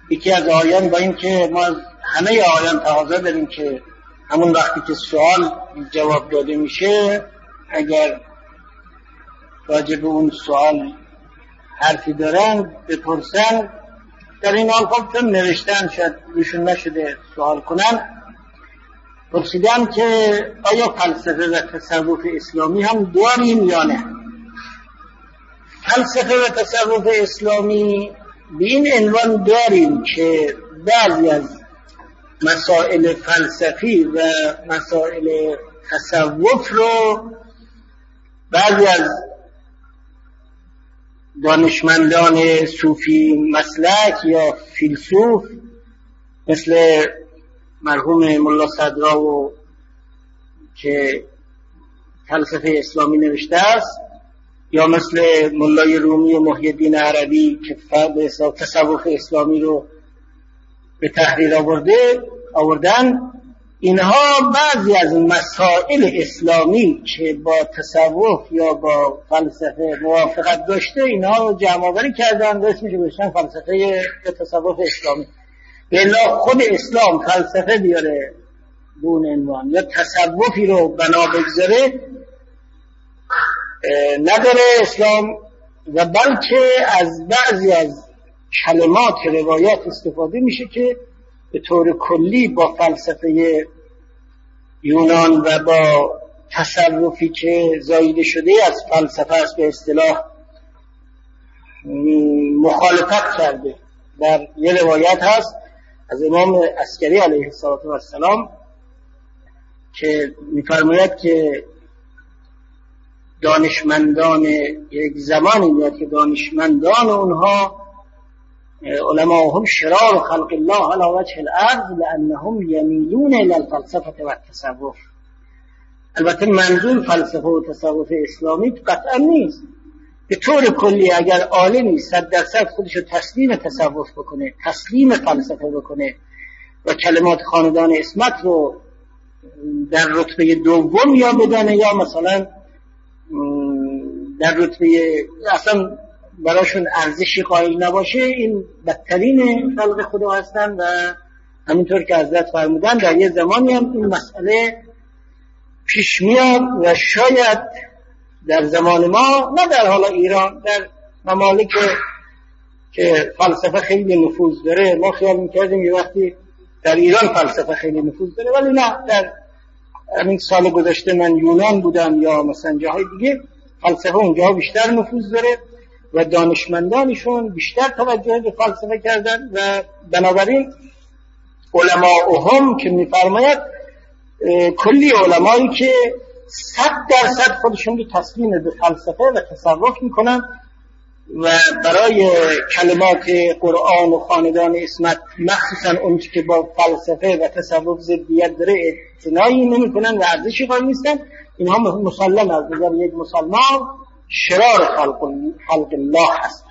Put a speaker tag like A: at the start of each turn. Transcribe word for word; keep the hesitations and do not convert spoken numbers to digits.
A: یکی از آیان با این که ما همه آیان تقاضا داریم که همون وقتی که سوال جواب داده میشه اگر راجع به اون سوال حرفی دارن بپرسن. در این حال خب چون نوشتن شاید روشون نشده سوال کنن، پرسیدم که آیا فلسفه و تصوف اسلامی هم داریم یا نه. فلسفه و تصوف اسلامی به این عنوان داریم که بعضی از مسائل فلسفی و مسائل تصوف رو بعضی از دانشمندان صوفی مسلک یا فیلسوف مثل مرحوم ملا صدراو که فلسفه اسلامی نوشته است، یا مثل ملای رومی و محی الدین عربی که فرد تصوف اسلامی رو به تحریر آورده آوردن، اینها بعضی از مسائل اسلامی که با تصوف یا با فلسفه موافقت داشته اینها رو جمع آوری کردن و اسمش رو گذاشتن فلسفه تصوف اسلامی. بلا خود اسلام فلسفه بیاره دون عنوان یا تصوفی رو بنا بگذاره نداره اسلام، و بلکه از بعضی از کلمات روایات استفاده میشه که به طور کلی با فلسفه یونان و با تصوفی که زاییده شده از فلسفه است به اصطلاح مخالفت کرده. در یه روایت هست از امام عسکری علیه السلام که می‌فرماید که دانشمندان یک زمانی میاد که دانشمندان اونها علماءهم شرار خلق الله علی وجه الارض لانهم یمیلون الی الفلسفه و التصوف. البته منظور فلسفه و تصوف اسلامی قطعا نیست. به طور کلی اگر عالمی صد درصد خودشو تسلیم تصوف بکنه، تسلیم فلسفه بکنه و کلمات خاندان اسمت رو در رتبه دوم یا بدانه یا مثلا در رتبه اصلا براشون ارزشی قائل نباشه، این بدترین خلق خدا هستن. و همینطور که حضرت فرمودن در یه زمانی هم این مسئله پیش میاد و شاید در زمان ما، نه در حال ایران، در ممالک که فلسفه خیلی نفوذ داره، ما خیال میکردیم یه وقتی در ایران فلسفه خیلی نفوذ داره، ولی نه، در همین سال گذشته من یونان بودم یا مثلا جاهای دیگه فلسفه اونجا بیشتر نفوذ داره و دانشمندانشون بیشتر توجه به فلسفه کردن و بنابراین علماءهم که میفرماید کلی علمایی که صد درصد خودشون رو تسلیم به فلسفه و تصوف میکنن و برای کلمات قرآن و خاندان اسمت مخصوصا اون که با فلسفه و تصوف ضدیت داره اعتنایی نمیکنن و ارزشی قائل نیستن، اینها مسلم از نظر یک مسلمان شرار خلق, خلق الله هست.